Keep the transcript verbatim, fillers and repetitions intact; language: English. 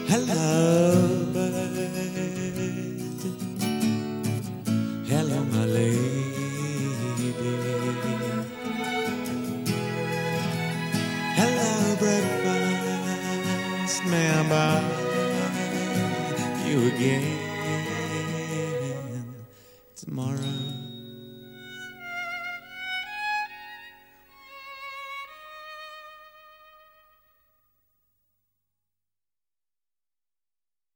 Hello, bird. Hello, my lady. Hello, breakfast. May I buy you again?